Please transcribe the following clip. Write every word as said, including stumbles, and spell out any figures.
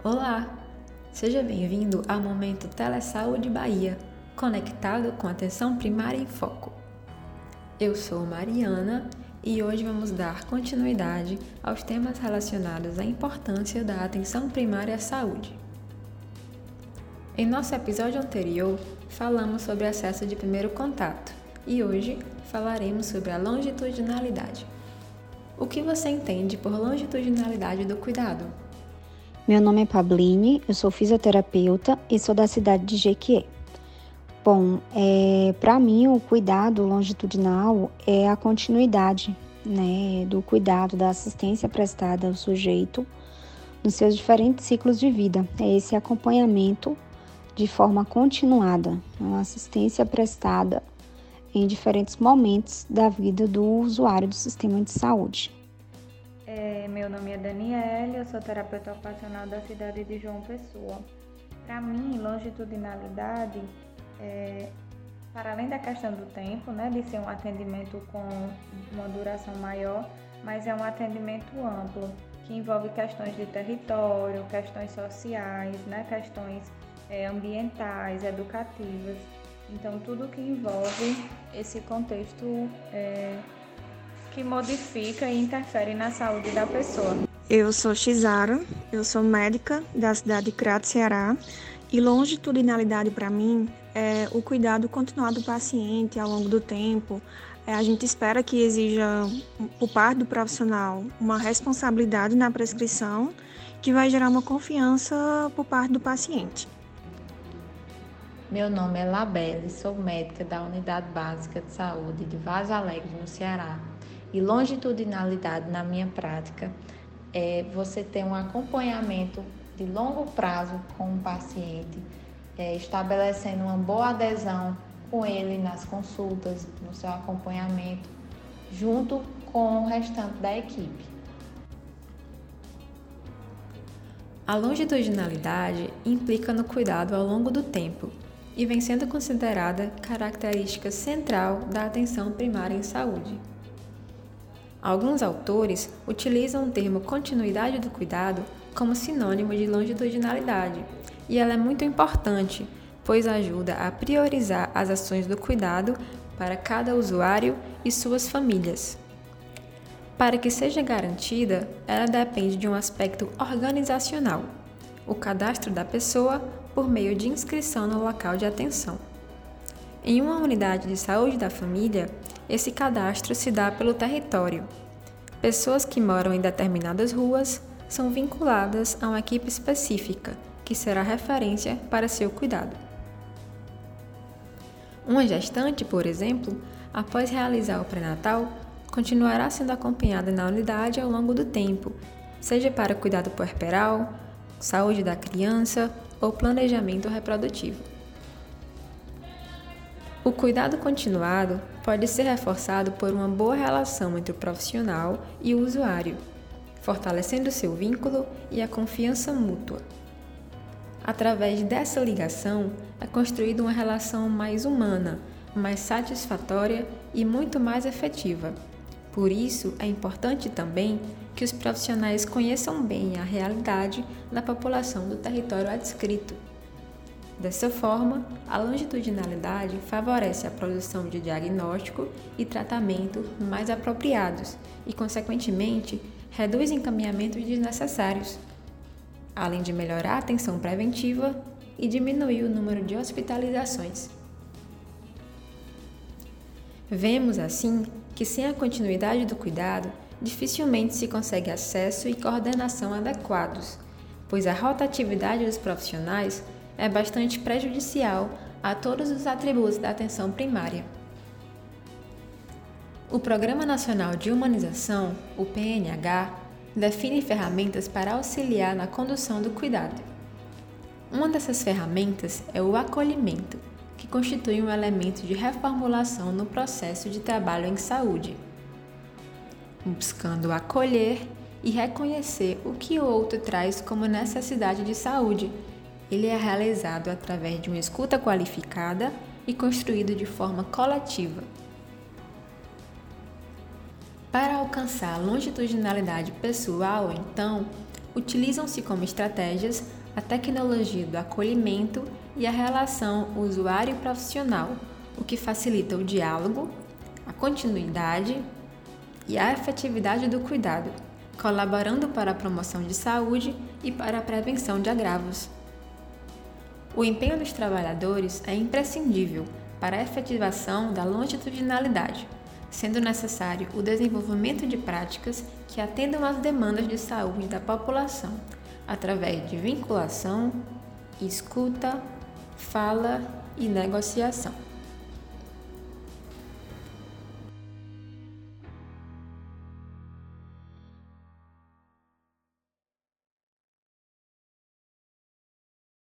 Olá! Seja bem-vindo ao Momento Telesaúde Bahia, conectado com atenção primária em foco. Eu sou Mariana e hoje vamos dar continuidade aos temas relacionados à importância da atenção primária à saúde. Em nosso episódio anterior, falamos sobre acesso de primeiro contato e hoje falaremos sobre a longitudinalidade. O que você entende por longitudinalidade do cuidado? Meu nome é Pabline, eu sou fisioterapeuta e sou da cidade de Jequié. Bom, é, para mim o cuidado longitudinal é a continuidade, né, do cuidado, da assistência prestada ao sujeito nos seus diferentes ciclos de vida. É esse acompanhamento de forma continuada, uma assistência prestada em diferentes momentos da vida do usuário do sistema de saúde. É, meu nome é Daniela, eu sou terapeuta ocupacional da cidade de João Pessoa. Para mim, longitudinalidade, é, para além da questão do tempo, né, de ser um atendimento com uma duração maior, mas é um atendimento amplo, que envolve questões de território, questões sociais, né, questões é, ambientais, educativas. Então, tudo que envolve esse contexto é, que modifica e interfere na saúde da pessoa. Eu sou Xara, eu sou médica da cidade de Crato, Ceará, e longitudinalidade para mim é o cuidado continuado do paciente ao longo do tempo. É, a gente espera que exija, por parte do profissional, uma responsabilidade na prescrição que vai gerar uma confiança por parte do paciente. Meu nome é Labelle, sou médica da Unidade Básica de Saúde de Vaza Alegre, no Ceará. E longitudinalidade na minha prática é você ter um acompanhamento de longo prazo com o paciente, é, estabelecendo uma boa adesão com ele nas consultas, no seu acompanhamento, junto com o restante da equipe. A longitudinalidade implica no cuidado ao longo do tempo e vem sendo considerada característica central da atenção primária em saúde. Alguns autores utilizam o termo continuidade do cuidado como sinônimo de longitudinalidade, e ela é muito importante, pois ajuda a priorizar as ações do cuidado para cada usuário e suas famílias. Para que seja garantida, ela depende de um aspecto organizacional, o cadastro da pessoa por meio de inscrição no local de atenção. Em uma unidade de saúde da família, esse cadastro se dá pelo território. Pessoas que moram em determinadas ruas são vinculadas a uma equipe específica, que será referência para seu cuidado. Uma gestante, por exemplo, após realizar o pré-natal, continuará sendo acompanhada na unidade ao longo do tempo, seja para cuidado puerperal, saúde da criança ou planejamento reprodutivo. O cuidado continuado pode ser reforçado por uma boa relação entre o profissional e o usuário, fortalecendo seu vínculo e a confiança mútua. Através dessa ligação, é construída uma relação mais humana, mais satisfatória e muito mais efetiva. Por isso, é importante também que os profissionais conheçam bem a realidade da população do território adscrito. Dessa forma, a longitudinalidade favorece a produção de diagnóstico e tratamento mais apropriados e, consequentemente, reduz encaminhamentos desnecessários, além de melhorar a atenção preventiva e diminuir o número de hospitalizações. Vemos, assim, que sem a continuidade do cuidado, dificilmente se consegue acesso e coordenação adequados, pois a rotatividade dos profissionais é bastante prejudicial a todos os atributos da atenção primária. O Programa Nacional de Humanização, o P N H, define ferramentas para auxiliar na condução do cuidado. Uma dessas ferramentas é o acolhimento, que constitui um elemento de reformulação no processo de trabalho em saúde, buscando acolher e reconhecer o que o outro traz como necessidade de saúde. Ele é realizado através de uma escuta qualificada e construído de forma coletiva. Para alcançar a longitudinalidade pessoal, então, utilizam-se como estratégias a tecnologia do acolhimento e a relação usuário-profissional, o que facilita o diálogo, a continuidade e a efetividade do cuidado, colaborando para a promoção de saúde e para a prevenção de agravos. O empenho dos trabalhadores é imprescindível para a efetivação da longitudinalidade, sendo necessário o desenvolvimento de práticas que atendam às demandas de saúde da população, através de vinculação, escuta, fala e negociação.